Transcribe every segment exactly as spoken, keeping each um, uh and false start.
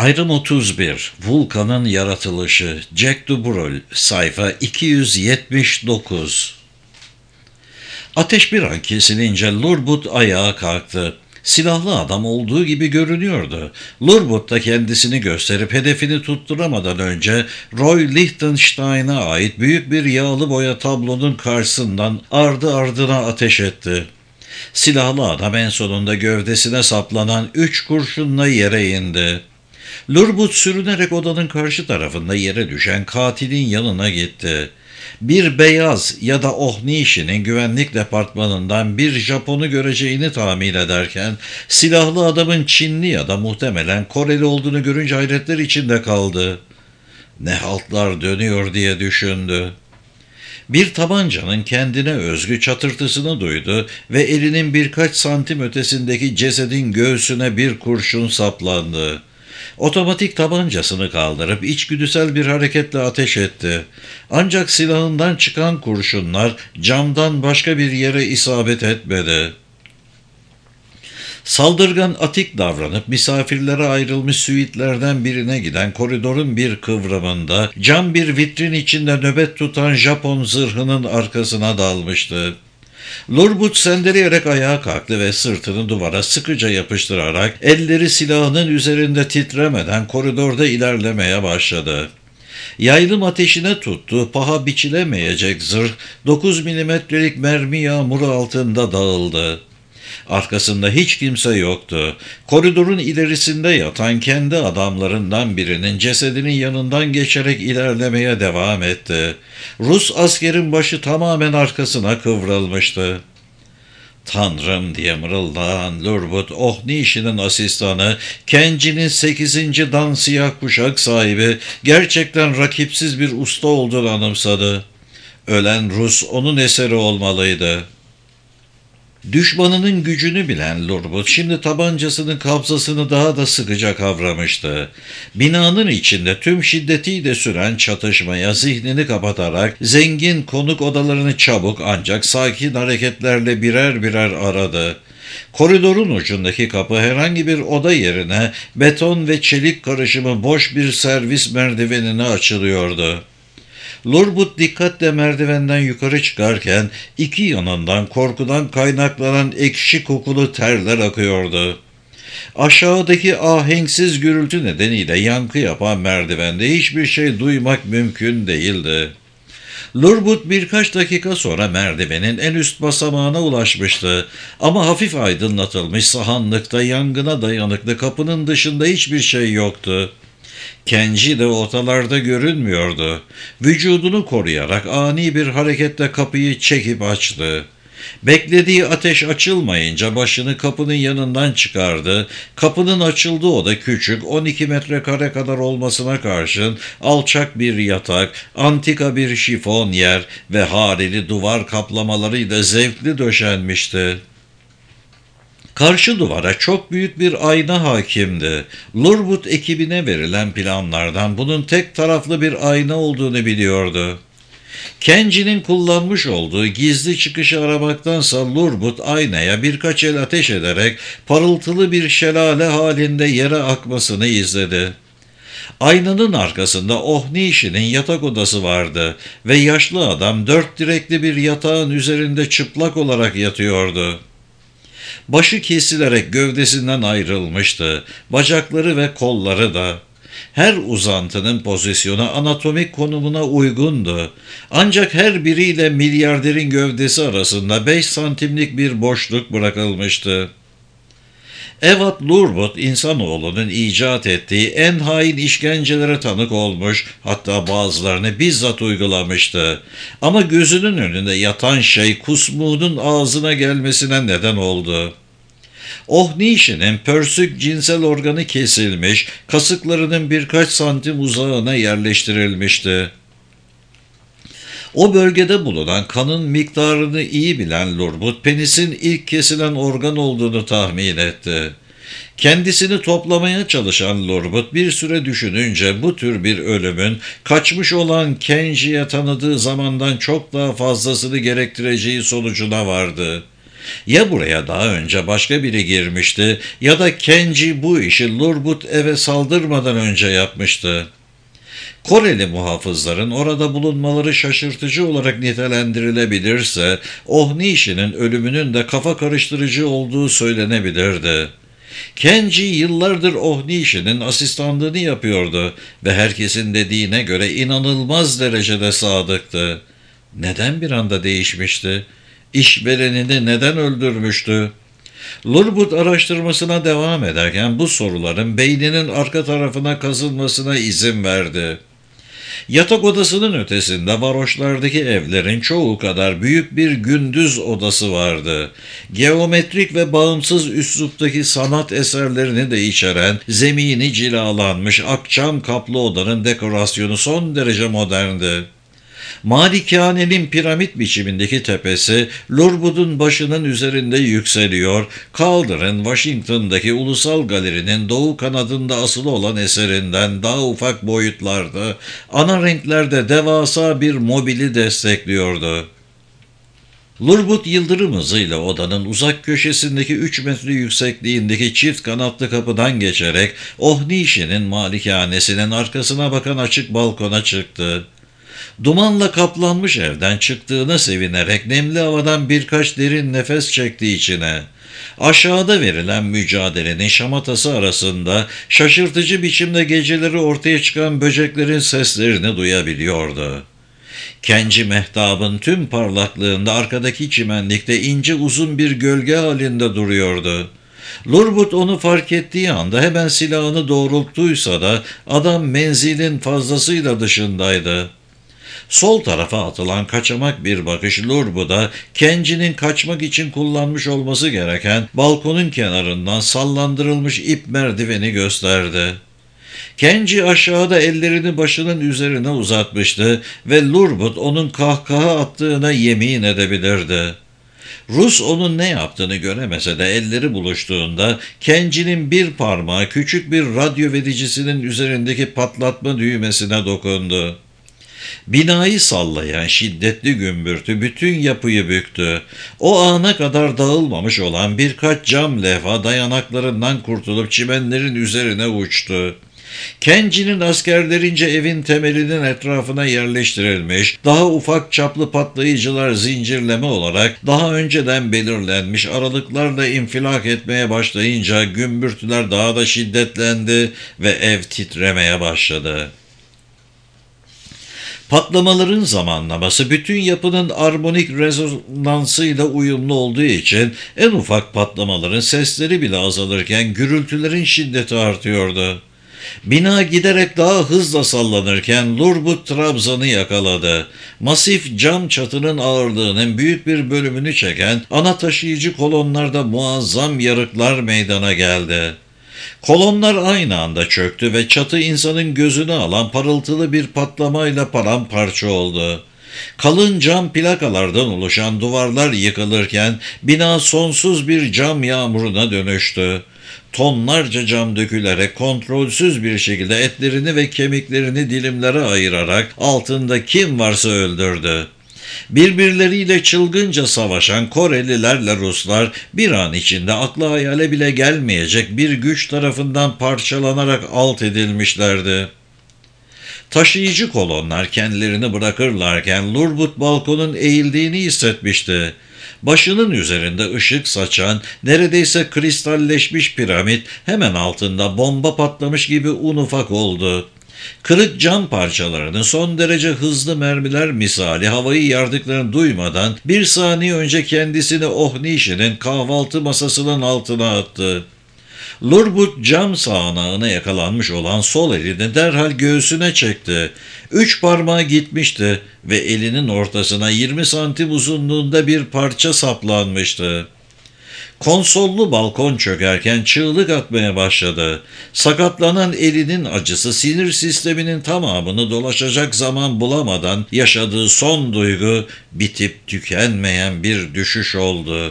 Ayrım otuz bir. Vulkan'ın yaratılışı. Jack Dubrul. Sayfa iki yüz yetmiş dokuz. Ateş bir an kesilince Lurbut ayağa kalktı. Silahlı adam olduğu gibi görünüyordu. Lurbut da kendisini gösterip hedefini tutturamadan önce Roy Lichtenstein'a ait büyük bir yağlı boya tablonun karşısından ardı ardına ateş etti. Silahlı adam en sonunda gövdesine saplanan üç kurşunla yere indi. Lurbut sürünerek odanın karşı tarafında yere düşen katilin yanına gitti. Bir beyaz ya da Ohnishi'nin güvenlik departmanından bir Japon'u göreceğini tahmin ederken silahlı adamın Çinli ya da muhtemelen Koreli olduğunu görünce hayretler içinde kaldı. Ne haltlar dönüyor diye düşündü. Bir tabancanın kendine özgü çatırtısını duydu ve elinin birkaç santim ötesindeki cesedin göğsüne bir kurşun saplandı. Otomatik tabancasını kaldırıp içgüdüsel bir hareketle ateş etti. Ancak silahından çıkan kurşunlar camdan başka bir yere isabet etmedi. Saldırgan atik davranıp misafirlere ayrılmış süitlerden birine giden koridorun bir kıvrımında cam bir vitrin içinde nöbet tutan Japon zırhının arkasına dalmıştı. Lurbut sendeleyerek ayağa kalktı ve sırtını duvara sıkıca yapıştırarak elleri silahının üzerinde titremeden koridorda ilerlemeye başladı. Yaylım ateşine tuttuğu paha biçilemeyecek zırh dokuz milimetrelik mermi yağmuru altında dağıldı. Arkasında hiç kimse yoktu. Koridorun ilerisinde yatan kendi adamlarından birinin cesedinin yanından geçerek ilerlemeye devam etti. Rus askerin başı tamamen arkasına kıvrılmıştı. "Tanrım!" diye mırıldayan Lurbut, Ohnishi'nin asistanı, Kenji'nin sekizinci dan siyah kuşak sahibi, gerçekten rakipsiz bir usta olduğunu anımsadı. Ölen Rus onun eseri olmalıydı. Düşmanının gücünü bilen Lurbut şimdi tabancasının kabzasını daha da sıkıca kavramıştı. Binanın içinde tüm şiddetiyle süren çatışmaya zihnini kapatarak zengin konuk odalarını çabuk ancak sakin hareketlerle birer birer aradı. Koridorun ucundaki kapı herhangi bir oda yerine beton ve çelik karışımı boş bir servis merdivenine açılıyordu. Lurbut dikkatle merdivenden yukarı çıkarken iki yanından korkudan kaynaklanan ekşi kokulu terler akıyordu. Aşağıdaki ahenksiz gürültü nedeniyle yankı yapan merdivende hiçbir şey duymak mümkün değildi. Lurbut birkaç dakika sonra merdivenin en üst basamağına ulaşmıştı ama hafif aydınlatılmış sahanlıkta yangına dayanıklı kapının dışında hiçbir şey yoktu. Kenji de ortalarda görünmüyordu. Vücudunu koruyarak ani bir hareketle kapıyı çekip açtı. Beklediği ateş açılmayınca başını kapının yanından çıkardı. Kapının açıldığı oda küçük, on iki metrekare kadar olmasına karşın alçak bir yatak, antika bir şifon yer ve hareli duvar kaplamalarıyla zevkli döşenmişti. Karşı duvara çok büyük bir ayna hakimdi. Lurbut ekibine verilen planlardan bunun tek taraflı bir ayna olduğunu biliyordu. Kenji'nin kullanmış olduğu gizli çıkışı aramaktansa Lurbut aynaya birkaç el ateş ederek parıltılı bir şelale halinde yere akmasını izledi. Aynanın arkasında Ohnishi'nin yatak odası vardı ve yaşlı adam dört direkli bir yatağın üzerinde çıplak olarak yatıyordu. Başı kesilerek gövdesinden ayrılmıştı, bacakları ve kolları da. Her uzantının pozisyonu anatomik konumuna uygundu. Ancak her biriyle milyarderin gövdesi arasında beş santimlik bir boşluk bırakılmıştı. Evat Lurbut, insanoğlunun icat ettiği en hain işkencelere tanık olmuş, hatta bazılarını bizzat uygulamıştı. Ama gözünün önünde yatan şey kusmuğunun ağzına gelmesine neden oldu. Ohnishi'nin pörsük cinsel organı kesilmiş, kasıklarının birkaç santim uzağına yerleştirilmişti. O bölgede bulunan kanın miktarını iyi bilen Lurbut, penisin ilk kesilen organ olduğunu tahmin etti. Kendisini toplamaya çalışan Lurbut bir süre düşününce bu tür bir ölümün kaçmış olan Kenji'ye tanıdığı zamandan çok daha fazlasını gerektireceği sonucuna vardı. Ya buraya daha önce başka biri girmişti ya da Kenji bu işi Lurbut eve saldırmadan önce yapmıştı. Koreli muhafızların orada bulunmaları şaşırtıcı olarak nitelendirilebilirse, Ohnişi'nin ölümünün de kafa karıştırıcı olduğu söylenebilirdi. Kenji yıllardır Ohnişi'nin asistanlığını yapıyordu ve herkesin dediğine göre inanılmaz derecede sadıktı. Neden bir anda değişmişti? İşverenini neden öldürmüştü? Lurbut araştırmasına devam ederken bu soruların beyninin arka tarafına kazınmasına izin verdi. Yatak odasının ötesinde varoşlardaki evlerin çoğu kadar büyük bir gündüz odası vardı. Geometrik ve bağımsız üsluptaki sanat eserlerini de içeren zemini cilalanmış akçam kaplı odanın dekorasyonu son derece moderndi. Malikanenin piramit biçimindeki tepesi Lurbut'un başının üzerinde yükseliyor, Calder'ın Washington'daki Ulusal Galeri'nin doğu kanadında asılı olan eserinden daha ufak boyutlarda, ana renklerde devasa bir mobili destekliyordu. Lurbut yıldırım hızıyla odanın uzak köşesindeki üç metre yüksekliğindeki çift kanatlı kapıdan geçerek Ohnişi'nin malikanesinin arkasına bakan açık balkona çıktı. Dumanla kaplanmış evden çıktığına sevinerek nemli havadan birkaç derin nefes çekti içine. Aşağıda verilen mücadelenin şamatası arasında şaşırtıcı biçimde geceleri ortaya çıkan böceklerin seslerini duyabiliyordu. Kenci mehtabın tüm parlaklığında arkadaki çimenlikte ince uzun bir gölge halinde duruyordu. Lurbut onu fark ettiği anda hemen silahını doğrulttuysa da adam menzilin fazlasıyla dışındaydı. Sol tarafa atılan kaçamak bir bakış Lurbut'a Kenci'nin kaçmak için kullanmış olması gereken balkonun kenarından sallandırılmış ip merdiveni gösterdi. Kenci aşağıda ellerini başının üzerine uzatmıştı ve Lurbut onun kahkaha attığına yemin edebilirdi. Rus onun ne yaptığını göremese de elleri buluştuğunda Kenci'nin bir parmağı küçük bir radyo vericisinin üzerindeki patlatma düğmesine dokundu. Binayı sallayan şiddetli gümbürtü bütün yapıyı büktü. O ana kadar dağılmamış olan birkaç cam levha dayanaklarından kurtulup çimenlerin üzerine uçtu. Kenci'nin askerlerince evin temelinin etrafına yerleştirilmiş, daha ufak çaplı patlayıcılar zincirleme olarak daha önceden belirlenmiş aralıklarla infilak etmeye başlayınca gümbürtüler daha da şiddetlendi ve ev titremeye başladı. Patlamaların zamanlaması bütün yapının armonik rezonansıyla uyumlu olduğu için en ufak patlamaların sesleri bile azalırken gürültülerin şiddeti artıyordu. Bina giderek daha hızla sallanırken Lurbut trabzanı yakaladı. Masif cam çatının ağırlığının büyük bir bölümünü çeken ana taşıyıcı kolonlarda muazzam yarıklar meydana geldi. Kolonlar aynı anda çöktü ve çatı insanın gözünü alan parıltılı bir patlamayla paramparça oldu. Kalın cam plakalardan oluşan duvarlar yıkılırken bina sonsuz bir cam yağmuruna dönüştü. Tonlarca cam dökülerek kontrolsüz bir şekilde etlerini ve kemiklerini dilimlere ayırarak altında kim varsa öldürdü. Birbirleriyle çılgınca savaşan Korelilerle Ruslar bir an içinde akla hayale bile gelmeyecek bir güç tarafından parçalanarak alt edilmişlerdi. Taşıyıcı kolonlar kendilerini bırakırlarken Lurbut balkonun eğildiğini hissetmişti. Başının üzerinde ışık saçan, neredeyse kristalleşmiş piramit hemen altında bomba patlamış gibi un ufak oldu. Kırık cam parçalarının son derece hızlı mermiler misali havayı yardıklarını duymadan bir saniye önce kendisini Ohnişi'nin kahvaltı masasının altına attı. Lurbut cam sağanağına yakalanmış olan sol elini derhal göğsüne çekti. Üç parmağı gitmişti ve elinin ortasına yirmi santim uzunluğunda bir parça saplanmıştı. Konsollu balkon çökerken çığlık atmaya başladı. Sakatlanan elinin acısı sinir sisteminin tamamını dolaşacak zaman bulamadan yaşadığı son duygu bitip tükenmeyen bir düşüş oldu.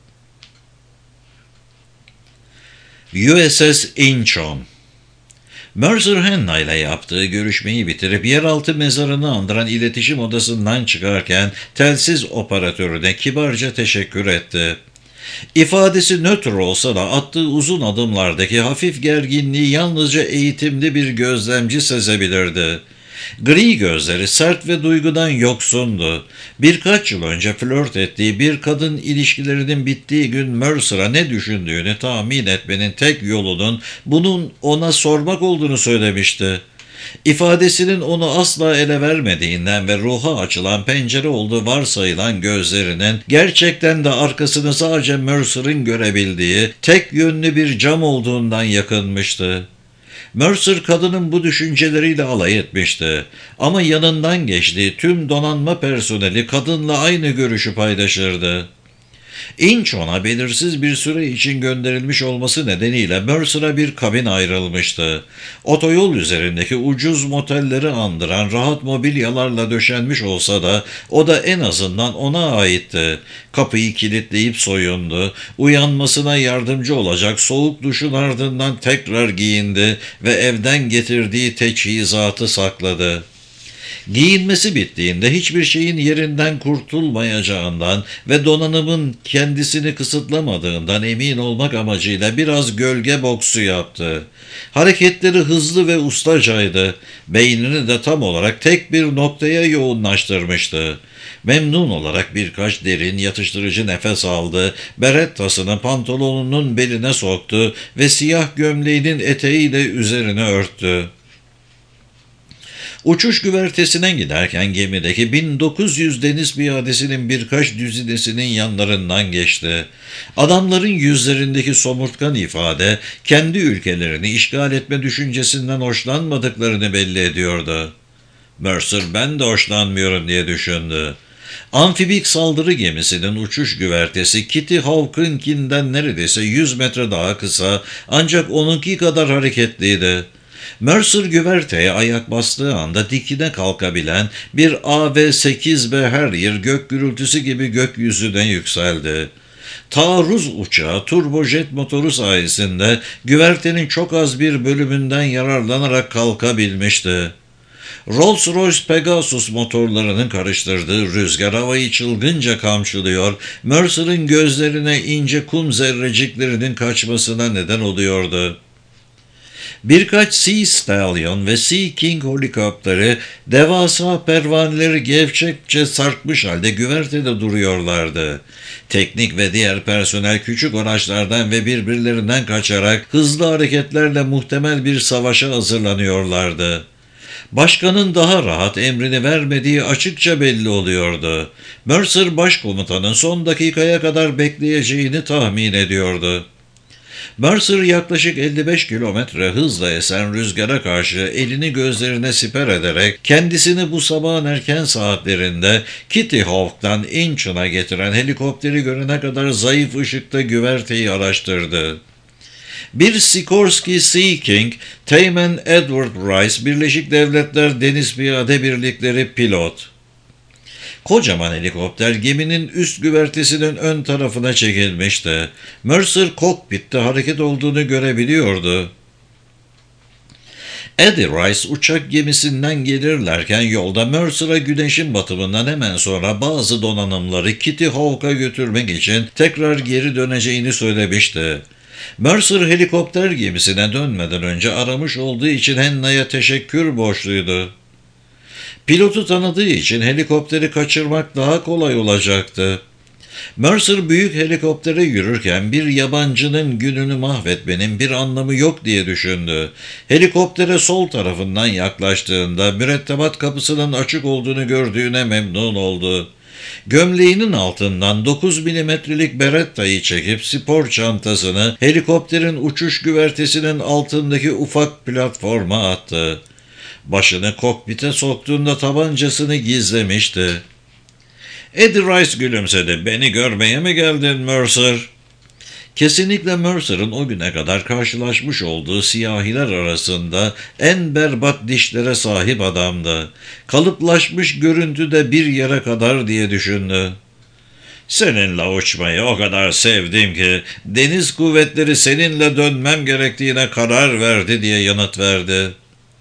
U S S Incheon. Mercer Hanna ile yaptığı görüşmeyi bitirip yeraltı mezarını andıran iletişim odasından çıkarken telsiz operatörüne kibarca teşekkür etti. İfadesi nötr olsa da attığı uzun adımlardaki hafif gerginliği yalnızca eğitimli bir gözlemci sezebilirdi. Gri gözleri sert ve duygudan yoksundu. Birkaç yıl önce flört ettiği bir kadın ilişkilerinin bittiği gün Mercer'a ne düşündüğünü tahmin etmenin tek yolunun bunun ona sormak olduğunu söylemişti. İfadesinin onu asla ele vermediğinden ve ruha açılan pencere olduğu varsayılan gözlerinin gerçekten de arkasını sadece Mercer'ın görebildiği tek yönlü bir cam olduğundan yakınmıştı. Mercer kadının bu düşünceleriyle alay etmişti ama yanından geçtiği tüm donanma personeli kadınla aynı görüşü paylaşırdı. Incheon'a belirsiz bir süre için gönderilmiş olması nedeniyle Mercer'a bir kabin ayrılmıştı. Otoyol üzerindeki ucuz motelleri andıran rahat mobilyalarla döşenmiş olsa da o da en azından ona aitti. Kapıyı kilitleyip soyundu, uyanmasına yardımcı olacak soğuk duşun ardından tekrar giyindi ve evden getirdiği teçhizatı sakladı. Giyinmesi bittiğinde hiçbir şeyin yerinden kurtulmayacağından ve donanımın kendisini kısıtlamadığından emin olmak amacıyla biraz gölge boksu yaptı. Hareketleri hızlı ve ustacaydı. Beynini de tam olarak tek bir noktaya yoğunlaştırmıştı. Memnun olarak birkaç derin yatıştırıcı nefes aldı, berettasını pantolonunun beline soktu ve siyah gömleğinin eteğiyle üzerine örttü. Uçuş güvertesine giderken gemideki bin dokuz yüz deniz piyadesinin birkaç düzinesinin yanlarından geçti. Adamların yüzlerindeki somurtkan ifade, kendi ülkelerini işgal etme düşüncesinden hoşlanmadıklarını belli ediyordu. Mercer, ben de hoşlanmıyorum diye düşündü. Amfibik saldırı gemisinin uçuş güvertesi Kitty Hawk'ınkinden neredeyse yüz metre daha kısa ancak onunki kadar hareketliydi. Mercer güverteye ayak bastığı anda dikine kalkabilen bir A V sekiz B Harrier gök gürültüsü gibi gökyüzüne yükseldi. Taarruz uçağı turbojet motoru sayesinde güvertenin çok az bir bölümünden yararlanarak kalkabilmişti. Rolls-Royce Pegasus motorlarının karıştırdığı rüzgar havayı çılgınca kamçılıyor, Mercer'ın gözlerine ince kum zerreciklerinin kaçmasına neden oluyordu. Birkaç Sea Stallion ve Sea King helikopteri devasa pervaneleri gevşekçe sarkmış halde güvertede duruyorlardı. Teknik ve diğer personel küçük araçlardan ve birbirlerinden kaçarak hızlı hareketlerle muhtemel bir savaşa hazırlanıyorlardı. Başkanın daha rahat emrini vermediği açıkça belli oluyordu. Mercer başkomutanın son dakikaya kadar bekleyeceğini tahmin ediyordu. Mercer yaklaşık elli beş kilometre hızla esen rüzgara karşı elini gözlerine siper ederek kendisini bu sabahın erken saatlerinde Kitty Hawk'tan Incheon'a getiren helikopteri görene kadar zayıf ışıkta güverteyi araştırdı. Bir Sikorsky Sea King, Teğmen Edward Rice, Birleşik Devletler Deniz Piyade Birlikleri pilot. Kocaman helikopter geminin üst güvertesinin ön tarafına çekilmişti. Mercer kokpitte hareket olduğunu görebiliyordu. Eddie Rice uçak gemisinden gelirlerken yolda Mercer'a güneşin batımından hemen sonra bazı donanımları Kitty Hawk'a götürmek için tekrar geri döneceğini söylemişti. Mercer helikopter gemisine dönmeden önce aramış olduğu için Hanna'ya teşekkür borçluydu. Pilotu tanıdığı için helikopteri kaçırmak daha kolay olacaktı. Mercer büyük helikoptere yürürken bir yabancının gününü mahvetmenin bir anlamı yok diye düşündü. Helikoptere sol tarafından yaklaştığında mürettebat kapısının açık olduğunu gördüğüne memnun oldu. Gömleğinin altından dokuz milimetrelik Beretta'yı çekip spor çantasını helikopterin uçuş güvertesinin altındaki ufak platforma attı. Başını kokpite soktuğunda tabancasını gizlemişti. Eddie Rice gülümsedi. "Beni görmeye mi geldin Mercer?" Kesinlikle Mercer'ın o güne kadar karşılaşmış olduğu siyahiler arasında en berbat dişlere sahip adamdı. Kalıplaşmış görüntüde bir yere kadar diye düşündü. Seninle uçmayı o kadar sevdim ki deniz kuvvetleri seninle dönmem gerektiğine karar verdi diye yanıt verdi.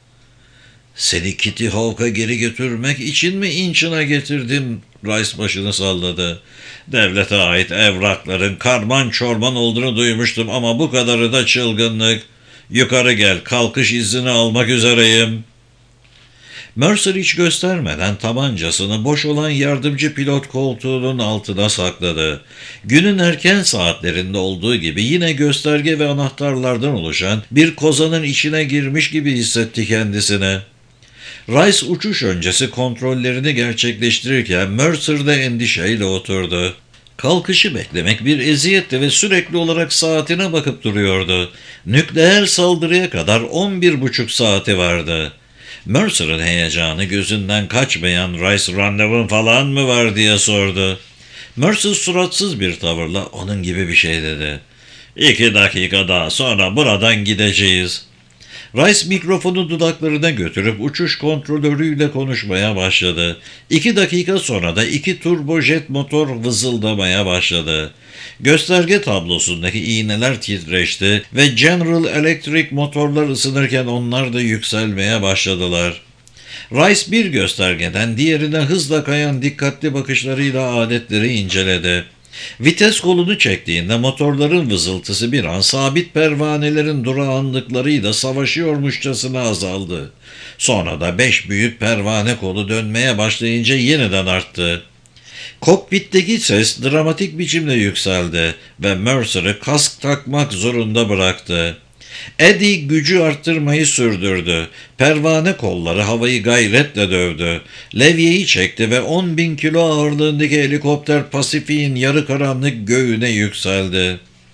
Seni Kitty Hawk'a geri götürmek için mi Inch'ına getirdim? Rice başını salladı. Devlete ait evrakların karman çorman olduğunu duymuştum ama bu kadarı da çılgınlık. Yukarı gel, kalkış izni almak üzereyim. Mercer hiç göstermeden tabancasını boş olan yardımcı pilot koltuğunun altına sakladı. Günün erken saatlerinde olduğu gibi yine gösterge ve anahtarlardan oluşan bir kozanın içine girmiş gibi hissetti kendisini. Rice uçuş öncesi kontrollerini gerçekleştirirken Mercer de endişeyle oturdu. Kalkışı beklemek bir eziyetti ve sürekli olarak saatine bakıp duruyordu. Nükleer saldırıya kadar on bir buçuk saati vardı. Mercer'ın heyecanı gözünden kaçmayan Rice randevun falan mı var diye sordu. Mercer suratsız bir tavırla onun gibi bir şey dedi. İki dakika daha sonra buradan gideceğiz. Rice mikrofonu dudaklarına götürüp uçuş kontrolörüyle konuşmaya başladı. İki dakika sonra da iki turbojet motor vızıldamaya başladı. Gösterge tablosundaki iğneler titreşti ve General Electric motorlar ısınırken onlar da yükselmeye başladılar. Rice bir göstergeden diğerine hızla kayan dikkatli bakışlarıyla aletleri inceledi. Vites kolunu çektiğinde motorların vızıltısı bir an sabit pervanelerin durağanlıklarıyla savaşıyormuşçasına azaldı. Sonra da beş büyük pervane kolu dönmeye başlayınca yeniden arttı. Kokpitteki ses dramatik biçimde yükseldi ve Mercer'ı kask takmak zorunda bıraktı. Eddie gücü arttırmayı sürdürdü. Pervane kolları havayı gayretle dövdü. Levyeyi çekti ve on bin kilo ağırlığındaki helikopter Pasifik'in yarı karanlık göğüne yükseldi.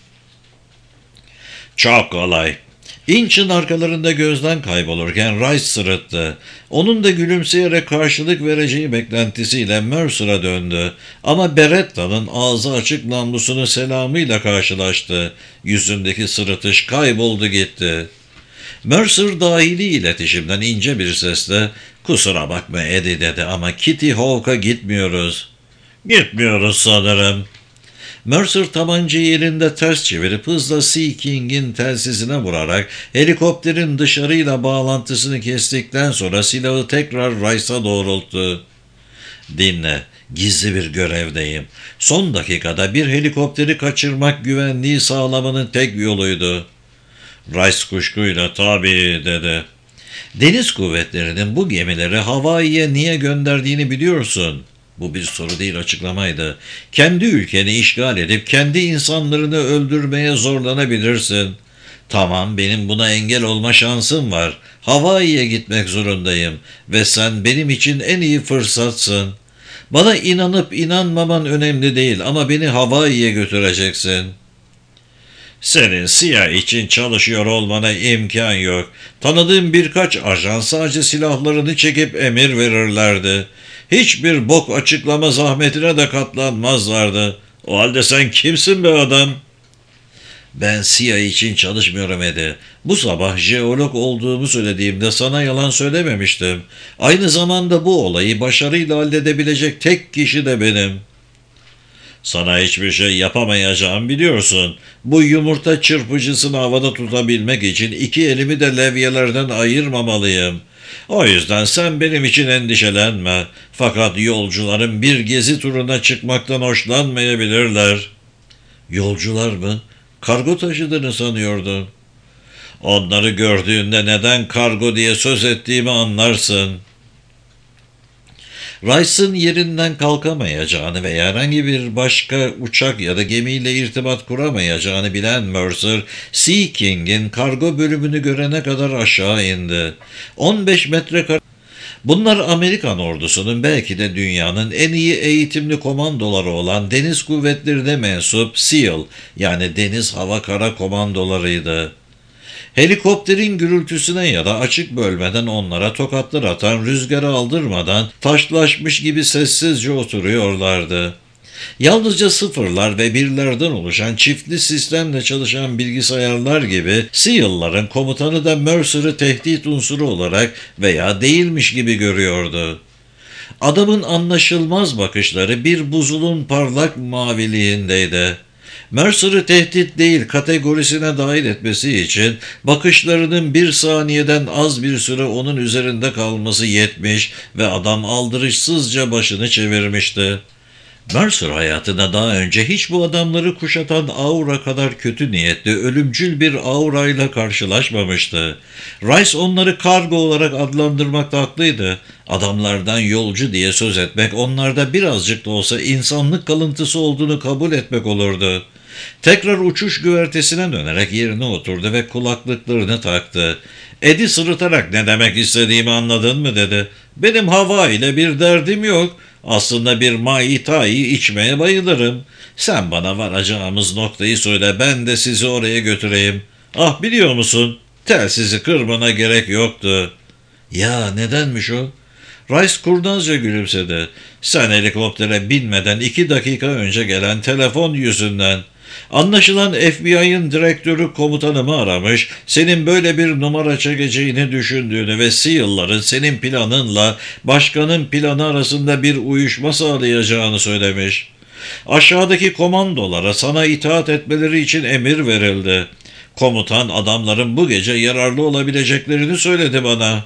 Çok kolay. Inch'in arkalarında gözden kaybolurken Rice sırıttı. Onun da gülümseyerek karşılık vereceği beklentisiyle Mercer'a döndü. Ama Beretta'nın ağzı açık namlusunu selamıyla karşılaştı. Yüzündeki sırıtış kayboldu gitti. Mercer dahili iletişimden ince bir sesle ''Kusura bakma Eddie'' dedi ama Kitty Hawk'a gitmiyoruz. ''Gitmiyoruz sanırım.'' Mercer tabancayı elinde ters çevirip hızla Sea King'in telsizine vurarak helikopterin dışarıyla bağlantısını kestikten sonra silahı tekrar Rice'a doğrulttu. ''Dinle, gizli bir görevdeyim. Son dakikada bir helikopteri kaçırmak güvenliği sağlamanın tek yoluydu.'' Rice kuşkuyla ''Tabii'' dedi. ''Deniz kuvvetlerinin bu gemileri Hawaii'ye niye gönderdiğini biliyorsun.'' Bu bir soru değil, açıklamaydı. Kendi ülkeni işgal edip kendi insanlarını öldürmeye zorlanabilirsin. Tamam, benim buna engel olma şansım var. Hawaii'ye gitmek zorundayım ve sen benim için en iyi fırsatsın. Bana inanıp inanmaman önemli değil ama beni Hawaii'ye götüreceksin. Senin C I A için çalışıyor olmana imkan yok. Tanıdığım birkaç ajan sadece silahlarını çekip emir verirlerdi. Hiçbir bok açıklama zahmetine de katlanmazlardı. O halde sen kimsin be adam? Ben C I A için çalışmıyorum Eddie. Bu sabah jeolog olduğumu söylediğimde sana yalan söylememiştim. Aynı zamanda bu olayı başarıyla halledebilecek tek kişi de benim. Sana hiçbir şey yapamayacağım biliyorsun. Bu yumurta çırpıcısını havada tutabilmek için iki elimi de levyelerden ayırmamalıyım. O yüzden sen benim için endişelenme. Fakat yolcuların bir gezi turuna çıkmaktan hoşlanmayabilirler. Yolcular mı? Kargo taşıdığını sanıyordum. Onları gördüğünde neden kargo diye söz ettiğimi anlarsın. Rice'ın yerinden kalkamayacağını ve herhangi bir başka uçak ya da gemiyle irtibat kuramayacağını bilen Mercer, Sea King'in kargo bölümünü görene kadar aşağı indi. on beş metrekare... Bunlar Amerikan ordusunun belki de dünyanın en iyi eğitimli komandoları olan deniz kuvvetlerine mensup SEAL yani Deniz Hava Kara Komandolarıydı. Helikopterin gürültüsüne ya da açık bölmeden onlara tokatlar atan rüzgarı aldırmadan taşlaşmış gibi sessizce oturuyorlardı. Yalnızca sıfırlar ve birlerden oluşan çiftli sistemle çalışan bilgisayarlar gibi SEAL'ların komutanı da Mercer'ı tehdit unsuru olarak veya değilmiş gibi görüyordu. Adamın anlaşılmaz bakışları bir buzulun parlak maviliğindeydi. Mercer'ı tehdit değil kategorisine dahil etmesi için bakışlarının bir saniyeden az bir süre onun üzerinde kalması yetmiş ve adam aldırışsızca başını çevirmişti. Mercer hayatında daha önce hiç bu adamları kuşatan aura kadar kötü niyetli, ölümcül bir aurayla karşılaşmamıştı. Rice onları kargo olarak adlandırmakta haklıydı. Adamlardan yolcu diye söz etmek, onlarda birazcık da olsa insanlık kalıntısı olduğunu kabul etmek olurdu. Tekrar uçuş güvertesine dönerek yerine oturdu ve kulaklıklarını taktı. Eddie sırıtarak "Ne demek istediğimi anladın mı?" dedi. "Benim hava ile bir derdim yok. Aslında bir Mai Tai içmeye bayılırım. Sen bana varacağımız noktayı söyle, ben de sizi oraya götüreyim. Ah, biliyor musun? Telsizi kırmana gerek yoktu." "Ya nedenmiş o?" Rice kurnazca gülümsedi. "Sen helikoptere binmeden iki dakika önce gelen telefon yüzünden. Anlaşılan F B I'ın direktörü komutanımı aramış, senin böyle bir numara çekeceğini düşündüğünü ve SEAL'ların senin planınla başkanın planı arasında bir uyuşma sağlayacağını söylemiş. Aşağıdaki komandolara sana itaat etmeleri için emir verildi. Komutan adamların bu gece yararlı olabileceklerini söyledi bana."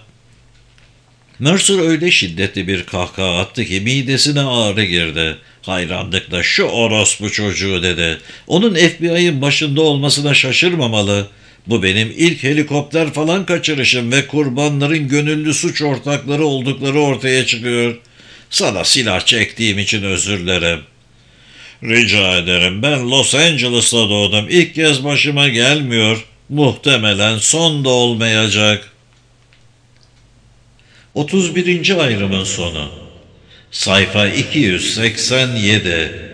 Mercer öyle şiddetli bir kahkaha attı ki midesine ağrı girdi. Hayranlıkla "Şu orospu çocuğu," dedi. "Onun F B I'ın başında olmasına şaşırmamalı. Bu benim ilk helikopter falan kaçırışım ve kurbanların gönüllü suç ortakları oldukları ortaya çıkıyor. Sana silah çektiğim için özür dilerim." "Rica ederim. Ben Los Angeles'ta doğdum. İlk kez başıma gelmiyor. Muhtemelen son da olmayacak." otuz birinci ayrımın sonu. Sayfa iki yüz seksen yedi.